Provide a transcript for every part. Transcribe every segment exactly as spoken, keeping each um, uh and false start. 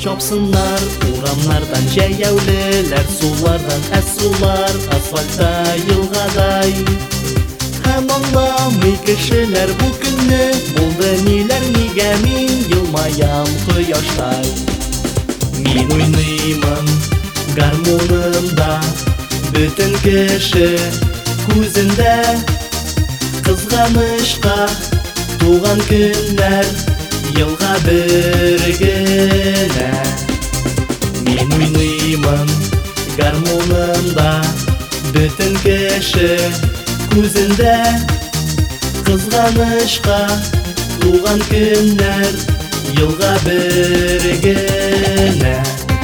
Чапсыннар урамнардан җәяүлеләр, сулардан әссулар асфальтта елгадай. Һәм аңламый кешеләр бу көнне, булды ниләр, нигә мин елмаям кояштай. Мин уйныймын гармунымда, бөтен кеше күзендә. Кызганычка туган көннәр елга бер генә. Мин уйныймын гармунымда, бөтен кеше күзендә. Кызганычка туган көннәр елга бер генә.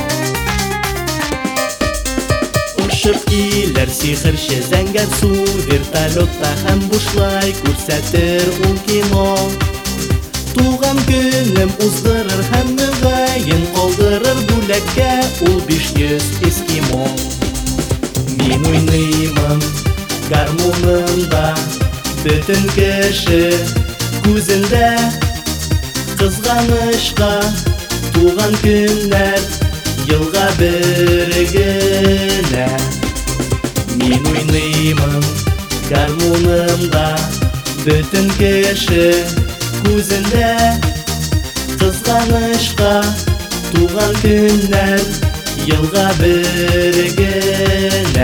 Ошып килер сихерче зәңгәр су, вертолетта һәм бушлай күрсәтер ул кино. Туган көнем уздырыр һәм мөгаен калдырыр бүләккә ул биш йөз эскимо. Мин уйныймын гармунымда, бөтен кеше күзендә. Кызганычка туган көннәр елга бер генә. Мин уйныймын гармунымда, бөтен кеше күзендә. Кызганычка туган көннәр елга бер генә.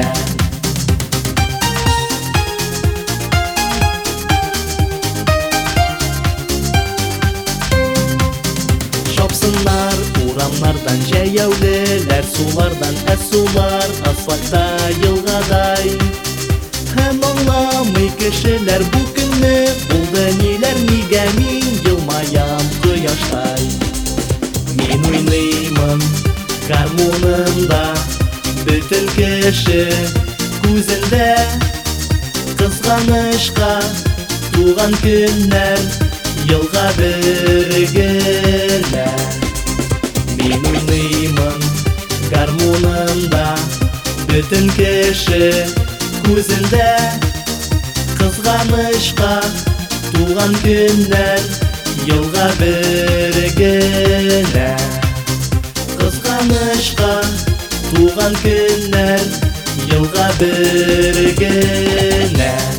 Чапсыннар урамнардан җәяүлеләр, сулардан әссулар асфальтта елгадай. Һәм аңламый кешеләр бу көнне, булды ниләр, нигә мин елмаям кояштай. Мин уйныймын гармунымда, бөтен кеше күзендә. Кызганычка туган көннәр елга бер генә. Мин уйныймын гармунымда, бөтен кеше күзендә. Кызганычка туган көннәр елга бер генә. Кызганычка туган көннәр елга бер генә.